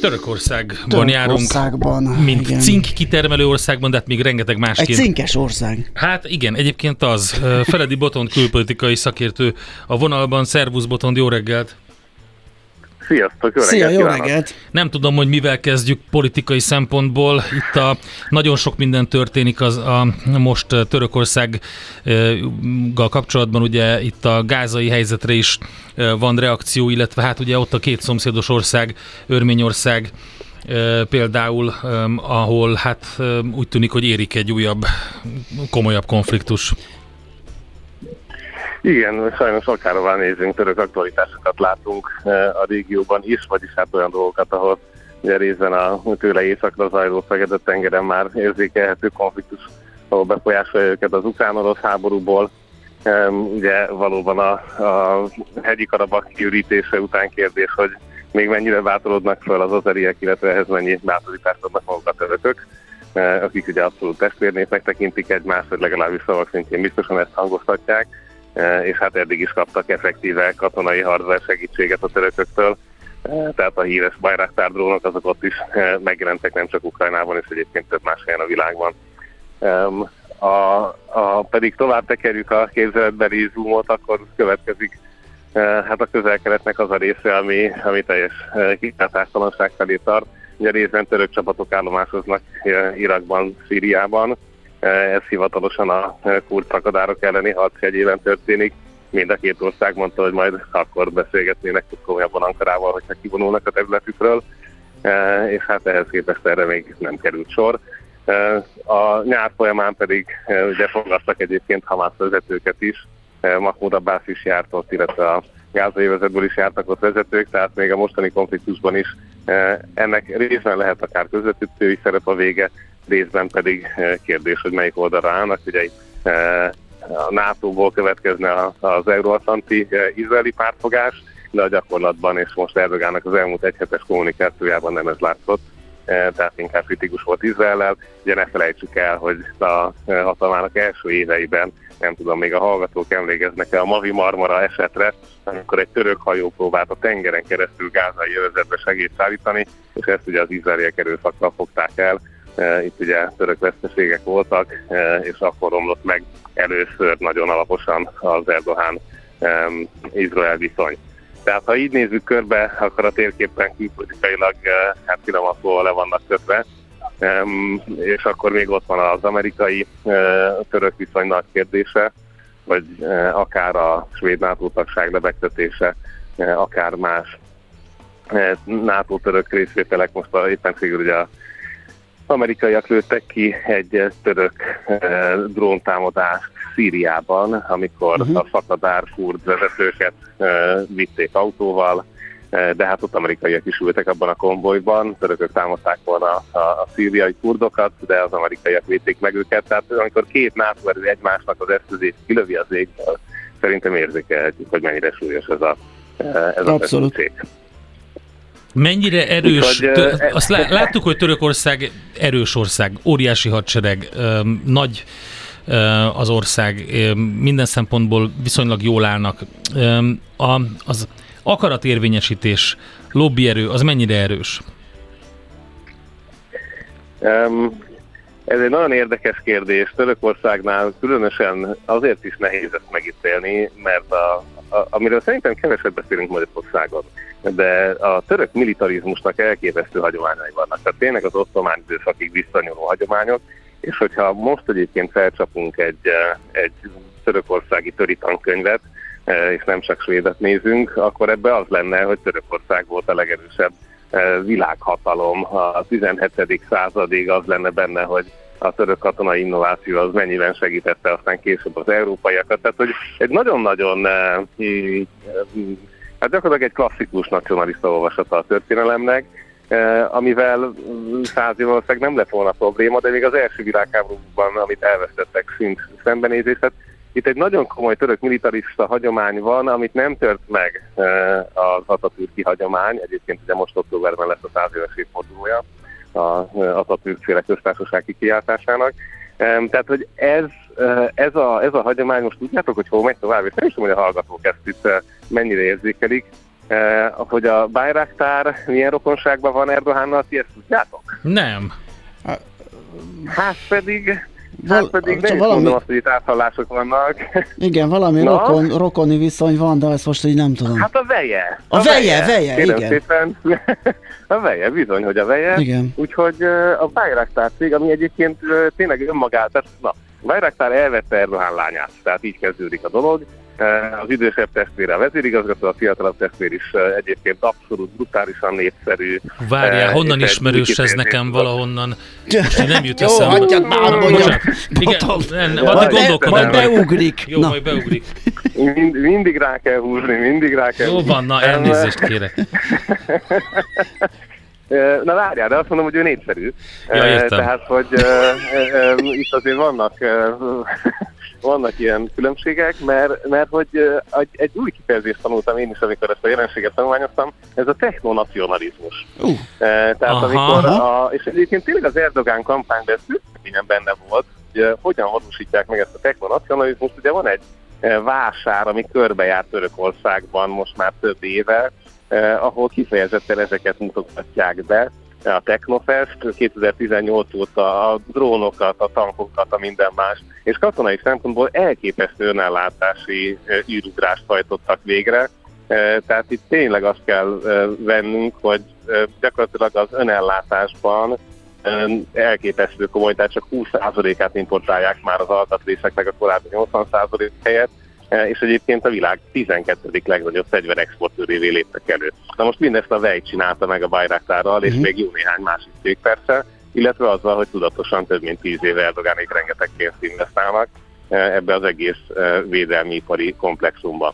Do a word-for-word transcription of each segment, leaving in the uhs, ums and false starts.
Törökországban, Törökországban járunk, mint igen. cink kitermelő országban, de hát még rengeteg másként. Egy cinkes ország. Hát igen, egyébként az. Feledi Botond külpolitikai szakértő a vonalban. Szervusz Botond, jó reggelt! Sziasztok, jó Szia, reggelt! jó reggelt! Nem tudom, hogy mivel kezdjük politikai szempontból. Itt a, nagyon sok minden történik az a most Törökországgal kapcsolatban. Ugye itt a gázai helyzetre is van reakció, illetve hát ugye ott a két szomszédos ország, Örményország például, ahol hát úgy tűnik, hogy érik egy újabb, komolyabb konfliktus. Igen, sajnos akárhová nézünk, török aktualitásokat látunk a régióban is, vagyis hát olyan dolgokat, ahol ugye részben a tőle északra zajló Fekete-tengeren már érzékelhető konfliktus, ahol befolyásolja őket az ukrán-orosz háborúból. Ugye valóban a, a hegyi Karabakh kiürítése után kérdés, hogy még mennyire bátorodnak fel az azeriek, illetve ehhez mennyi bátorítást adnak magukat törökök, akik ugye abszolút testvérnépnek tekintik egymást, vagy legalábbis szavak szintjén biztosan ezt hangoztatják, és hát eddig is kaptak effektíve katonai harcban segítséget a törököktől, tehát a híres Bayraktar drónok azok ott is megjelentek, nem csak Ukrajnában, és egyébként több más helyen a világban. A, a, pedig tovább tekerjük a képzeletbeli zoomot, akkor következik hát a közel-keletnek az a része, ami, ami teljes kilátástalanság felé tart. Ugye részben török csapatok állomásoznak Irakban, Szíriában. Ez hivatalosan a kurd szakadárok elleni harc jegyében történik. Mind a két ország mondta, hogy majd akkor beszélgetnének komolyabban Ankarával, hogyha kivonulnak a területükről, és hát ehhez képest erre még nem került sor. A nyár folyamán pedig ugye fogadtak egyébként Hamász vezetőket is, Mahmoud Abbas is járt ott, illetve a gázai vezetből is jártak ott vezetők, tehát még a mostani konfliktusban is ennek részben lehet akár közvetítői szerep a vége, részben pedig kérdés, hogy melyik oldalra állnak. Ugye a nátóból következne az euróatlanti izraeli pártfogás, de a gyakorlatban és most Erdogánnak az elmúlt egyhetes kommunikációjában nem ez látszott, tehát inkább kritikus volt Izraellel. Ugye ne felejtsük el, hogy a hatalmának első éveiben, nem tudom, még a hallgatók emlékeznek-e a Mavi Marmara esetre, amikor egy török hajó próbált a tengeren keresztül gázai övezetbe segít szállítani, és ezt ugye az izraeliek erőszakkal fogták el. Itt ugye török veszteségek voltak, és akkor romlott meg először nagyon alaposan az Erdogan-Izrael viszony. Tehát ha így nézzük körbe, akkor a térképen külpolitikailag hát finoman szóval le vannak kötve, és akkor még ott van az amerikai török viszony nagy kérdése, vagy akár a svéd NATO tagság lebegtetése, akár más NATO-török részvételek. Most éppen végül ugye az amerikaiak lőttek ki egy török dróntámadást Szíriában, amikor uh-huh. a szakadár kurd vezetőket vitték autóval, de hát ott amerikaiak is ültek abban a konvojban, törökök támadták volna a, a szíriai kurdokat, de az amerikaiak védték meg őket, tehát amikor két NATO erő egymásnak az eszközét kilövi az égből, szerintem érzékelhetjük, hogy mennyire súlyos ez a ez a feszültség. Mennyire erős, Úgyhogy, tör, azt láttuk, hogy Törökország erős ország, óriási hadsereg, nagy az ország, minden szempontból viszonylag jól állnak. Az akaratérvényesítés, lobbyerő, az mennyire erős? Ez egy nagyon érdekes kérdés. Törökországnál különösen azért is nehéz ezt megítélni, mert a, a, amiről szerintem keveset beszélünk Magyarországon, de a török militarizmusnak elképesztő hagyományai vannak. Tehát tényleg az ottomán időszakig visszanyúló hagyományok, és hogyha most egyébként felcsapunk egy, egy törökországi töritankönyvet, és nem csak svédet nézünk, akkor ebbe az lenne, hogy Törökország volt a legerősebb világhatalom. A tizenhetedik századig az lenne benne, hogy a török katonai innováció az mennyiben segítette aztán később az európaiakat. Tehát, hogy egy nagyon-nagyon, hát gyakorlatilag egy klasszikus nacionalista olvasata a történelemnek, amivel száz év valószínűleg nem lett volna probléma, de még az első világháborúban, amit elvesztettek, szint szembenézéset. Itt egy nagyon komoly török militarista hagyomány van, amit nem tört meg az Atatürki hagyomány. Egyébként ugye most októberben lesz a száz éves évfordulója az Atatürk-féle köztársasági kiáltásának. Tehát, hogy ez, ez, a, ez a hagyomány, most tudjátok, hogy hol megy tovább, és nem is tudom, hogy a hallgatók ezt itt mennyire érzékelik. hogy a Bayraktar milyen rokonságban van Erdogannal, ti ezt tudjátok? Nem. Hát pedig... Val- Hát pedig nem is valami... mondom azt, hogy itt áthallások vannak. Igen, valami rokon, rokoni viszony van, de ezt most így nem tudom. Hát a veje. A, a veje, veje, Kérem igen. Szépen. A veje, bizony, hogy a veje. Igen. Úgyhogy a Bayraktar cég, ami egyébként tényleg önmagát, tehát na, Bayraktar elvette Erdogan lányát, tehát így kezdődik a dolog. Az idősebb testvére a vezérigazgató, a fiatalabb testvér is egyébként abszolút brutálisan népszerű. Várjál, honnan ismerős ez nekem valahonnan? Most nem jut Jó, eszembe. hagyjad már, mondjam. Igen, Majd addig gondolkodom. Majd beugrik. Jó, majd beugrik. Mind, mindig rá kell húzni, mindig rá kell Jó húzni. van, na elnézést kérek. Na várjál, de azt mondom, hogy ő népszerű. Ja, értem. Tehát, hogy uh, uh, uh, itt azért vannak, uh, vannak ilyen különbségek, mert, mert hogy uh, egy, egy új kifejezést tanultam én is, amikor ezt a jelenséget tanulmányoztam, ez a technonacionalizmus. Uh. Uh, tehát aha, amikor, a, és egyébként tényleg az Erdogan kampányban ez minden benne volt, hogy uh, hogyan valósítják meg ezt a technonacionalizmust. Ugye van egy uh, vásár, ami körbejárt Törökországban most már több éve, Eh, ahol kifejezetten ezeket mutatják be. A Technofest kétezer-tizennyolc óta a drónokat, a tankokat, a minden más, és katonai szempontból elképesztő önellátási eh, űrugrást hajtottak végre. Eh, tehát itt tényleg azt kell eh, vennünk, hogy eh, gyakorlatilag az önellátásban eh, elképesztő komoly, tehát csak húsz százalékát importálják már az alkatrészeknek a korábbi nyolcvan százalék helyett, és egyébként a világ tizenkettedik legnagyobb fegyverexportőrévé léptek elő. Na most mindezt a Vej csinálta meg a Bayraktarral, és uh-huh. még jó néhány másik cég persze, illetve azzal, hogy tudatosan több mint tíz éve Erdoganék rengeteg pénzt investálnak ebbe az egész védelmi ipari komplexumba.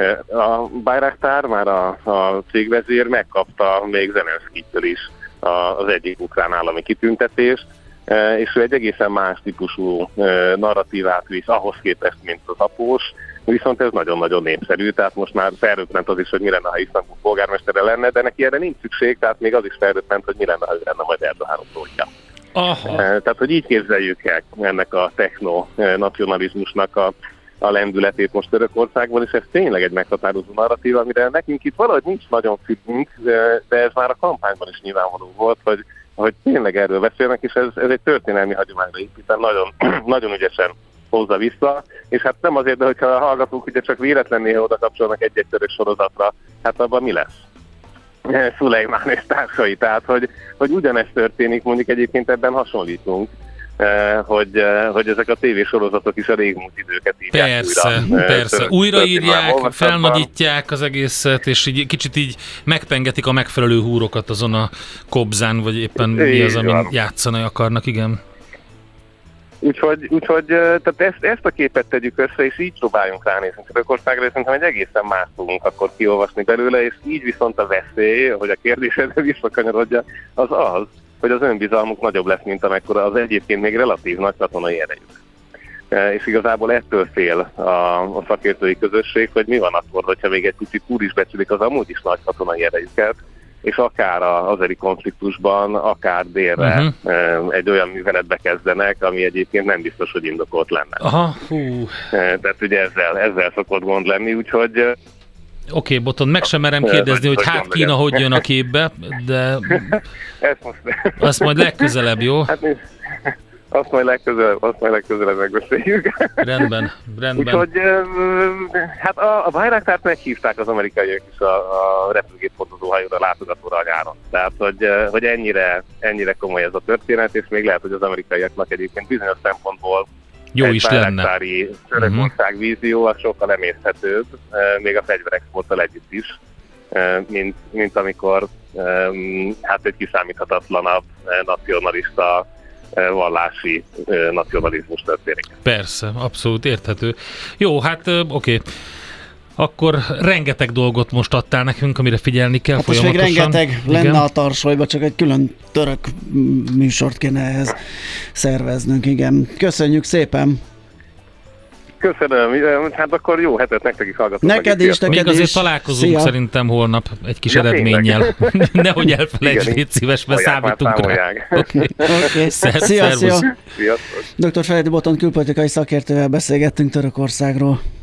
A Bayraktar, már a, a cégvezér megkapta még Zelenszkijtől is az egyik ukrán állami kitüntetést, és ő egy egészen más típusú narratívát visz ahhoz képest, mint az após, viszont ez nagyon-nagyon népszerű, tehát most már felröppent az is, hogy mi lenne, ha Isztambul polgármestere lenne, de neki erre nincs szükség, tehát még az is felröppent, hogy mi lenne, ha ő lenne majd Erdogan utódja. Tehát, hogy így képzeljük el ennek a techno-nacionalizmusnak a, a lendületét most Törökországban, és ez tényleg egy meghatározó narratíva, amire nekünk itt valahogy nincs nagyon függünk, de, de ez már a kampányban is nyilvánvaló volt, hogy, hogy tényleg erről beszélnek, és ez, ez egy történelmi hagyományra épít, nagyon, nagyon ügyesen hozza vissza, és hát nem azért, de hogyha a hallgatók ugye csak véletlennél oda kapcsolnak egy-egy török sorozatra, hát abban mi lesz? Szulejmán és társai, tehát hogy, hogy ugyanezt történik, mondjuk egyébként ebben hasonlítunk, hogy, hogy ezek a tévésorozatok is a régmúlt időket írják persze, újra. Persze, Török, újraírják, felnagyítják az egészet, és így, kicsit így megpengetik a megfelelő húrokat azon a kobzán, vagy éppen mi az, amin játszani akarnak, igen. Úgyhogy, úgyhogy tehát ezt, ezt a képet tegyük össze, és így próbáljunk ránézni Törökországra, és szerintem egy egészen más tudunk akkor kiolvasni belőle, és így viszont a veszély, hogy a kérdésedre visszakanyarodja, az az, hogy az önbizalmuk nagyobb lesz, mint amekkora az egyébként még relatív nagy katonai erejük. És igazából ettől fél a, a szakértői közösség, hogy mi van akkor, hogyha még egy picit túl is becsülik az amúgy is nagy katonai erejüket, és akár az azeri konfliktusban, akár délre uh-huh. egy olyan műveletbe kezdenek, ami egyébként nem biztos, hogy indokolt lenne. Aha, hú. Tehát ugye ezzel, ezzel szokott gond lenni, úgyhogy... Oké, okay, Botond, meg sem merem kérdezni, hogy hát Kína hogy jön a képbe, de most... azt majd legközelebb, jó? Hát, azt majd legközelebb, azt majd legközelebb megbeszéljük. Rendben, rendben. Úgyhogy hát a, a Bayraktart meghívták az amerikaiak is a, a repülőgép-hordozó hajóra látogatóra a nyáron. Tehát, hogy, hogy ennyire, ennyire komoly ez a történet, és még lehet, hogy az amerikaiaknak egyébként bizonyos szempontból jó is lenne. Egy Törökország vízió az sokkal emészhetőbb, még a fegyverexporttal együtt is, mint, mint amikor hát egy kiszámíthatatlanabb nacionalista vallási nacionalizmus történik. Persze, abszolút érthető. Jó, hát oké. Okay. Akkor rengeteg dolgot most adtál nekünk, amire figyelni kell hát folyamatosan. És még rengeteg lenne igen. A tarsolyba, csak egy külön török műsort kéne ehhez szerveznünk, igen. Köszönjük szépen! Köszönöm, hát akkor jó hetet nektek is hallgatok. Neked is, neked Még is. azért találkozunk Szia. Szerintem holnap egy kis ja, eredménnyel. Nehogy elfelejtsd, légy szíves, mert számítunk rá. Oké, okay. Szia, szia. doktor Feledi Botond külpolitikai szakértővel beszélgettünk Törökországról.